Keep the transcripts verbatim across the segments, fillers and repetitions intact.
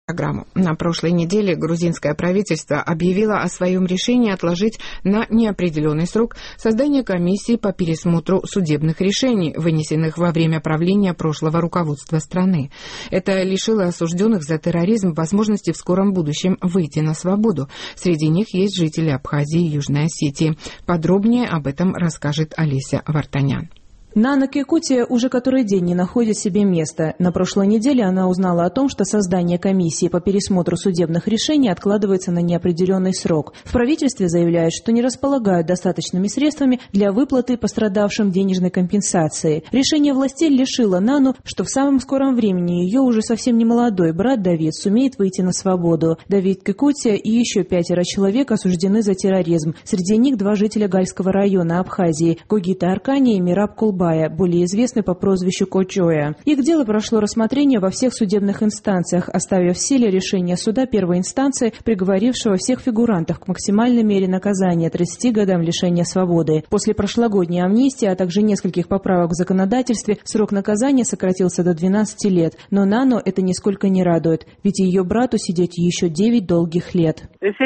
программу. На прошлой неделе грузинское правительство объявило о своем решении отложить на неопределенный срок создание комиссии по пересмотру судебных решений, вынесенных во время правления прошлого руководства страны. Это лишило осужденных за терроризм возможности в скором будущем выйти на свободу. Среди них есть жители Абхазии и Южной Осетии. Подробнее об этом расскажет Олеся Вартанян. Нана Кекутия уже который день не находит себе места. На прошлой неделе она узнала о том, что создание комиссии по пересмотру судебных решений откладывается на неопределенный срок. В правительстве заявляют, что не располагают достаточными средствами для выплаты пострадавшим денежной компенсации. Решение властей лишило Нану, что в самом скором времени ее уже совсем не молодой брат Давид сумеет выйти на свободу. Давид Кекутия и еще пятеро человек осуждены за терроризм. Среди них два жителя Гальского района Абхазии – Гогита Аркани и Мираб Кулбай, более известный по прозвищу Кочоя. Их дело прошло рассмотрение во всех судебных инстанциях, оставив в силе решение суда первой инстанции, приговорившего всех фигурантов к максимальной мере наказания тридцати годам лишения свободы. После прошлогодней амнистии, а также нескольких поправок в законодательстве, срок наказания сократился до двенадцати лет. Но Нану это нисколько не радует, ведь ее брату сидеть еще девять долгих лет.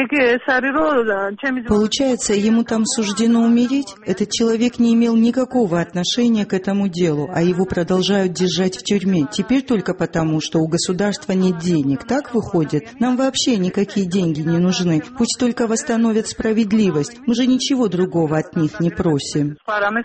Получается, ему там суждено умереть? Этот человек не имел никакого отношения к этому делу, а его продолжают держать в тюрьме. Теперь только потому, что у государства нет денег. Так выходит? Нам вообще никакие деньги не нужны. Пусть только восстановят справедливость. Мы же ничего другого от них не просим.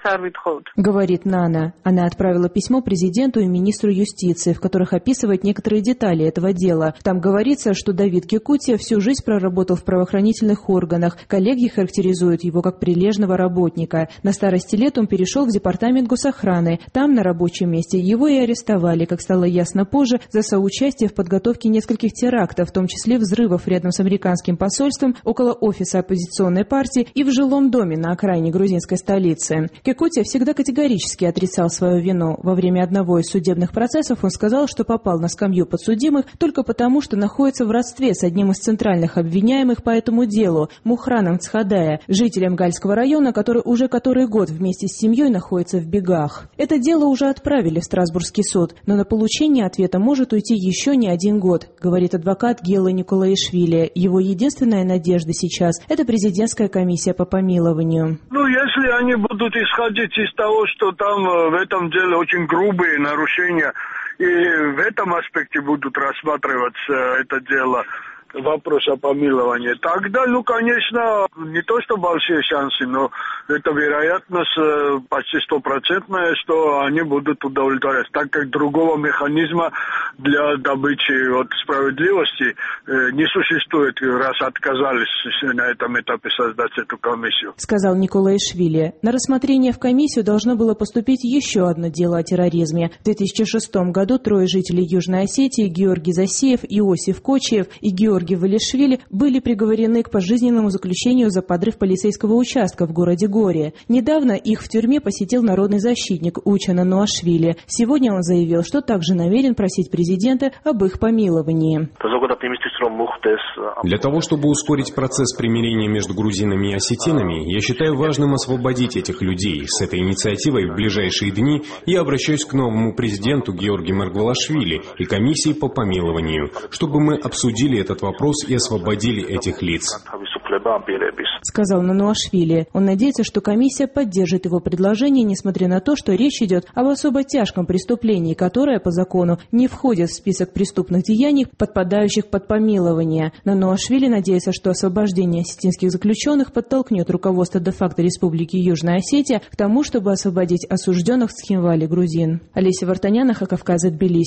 Говорит Нана. Она отправила письмо президенту и министру юстиции, в которых описывает некоторые детали этого дела. Там говорится, что Давид Кекутия всю жизнь проработал в правоохранительных органах. Коллеги характеризуют его как прилежного работника. На старости лет он перешел в департамент госохраны. Там, на рабочем месте, его и арестовали, как стало ясно позже, за соучастие в подготовке нескольких терактов, в том числе взрывов рядом с американским посольством, около офиса оппозиционной партии и в жилом доме на окраине грузинской столицы. Кекутия всегда категорически отрицал свою вину. Во время одного из судебных процессов он сказал, что попал на скамью подсудимых только потому, что находится в родстве с одним из центральных обвиняемых по этому делу, Мухраном Цхадая, жителем Гальского района, который уже который год вместе с семьей находится в бегах. Это дело уже отправили в Страсбургский суд, но на получение ответа может уйти еще не один год, говорит адвокат Гела Николаишвили. Его единственная надежда сейчас – это президентская комиссия по помилованию. Ну, если они будут исходить из того, что там в этом деле очень грубые нарушения, и в этом аспекте будут рассматриваться это дело, вопрос о помиловании, тогда, ну, конечно, не то что большие шансы, но это вероятность почти стопроцентная, что они будут удовлетворять, так как другого механизма для добычи от справедливости не существует, раз отказались на этом этапе создать эту комиссию. Сказал Николаишвили. На рассмотрение в комиссию должно было поступить еще одно дело о терроризме. В две тысячи шестом году трое жителей Южной Осетии, Георгий Засеев, Иосиф Кочиев и Георгий Валишвили, были приговорены к пожизненному заключению за подрыв полицейского участка в городе Горе. Недавно их в тюрьме посетил народный защитник Учана Нуашвили. Сегодня он заявил, что также намерен просить президента об их помиловании. Для того, чтобы ускорить процесс примирения между грузинами и осетинами, я считаю важным освободить этих людей. С этой инициативой в ближайшие дни я обращаюсь к новому президенту Георгию Маргвелашвили и комиссии по помилованию, чтобы мы обсудили этот вопрос и освободили этих лиц. Сказал Нануашвили. Он надеется, что комиссия поддержит его предложение, несмотря на то, что речь идет об особо тяжком преступлении, которое по закону не входит в список преступных деяний, подпадающих под помилование. Нануашвили надеется, что освобождение осетинских заключенных подтолкнет руководство де-факто Республики Южная Осетия к тому, чтобы освободить осужденных в Цхинвале грузин. Олеся Вартанян, Кавказ, Тбилиси.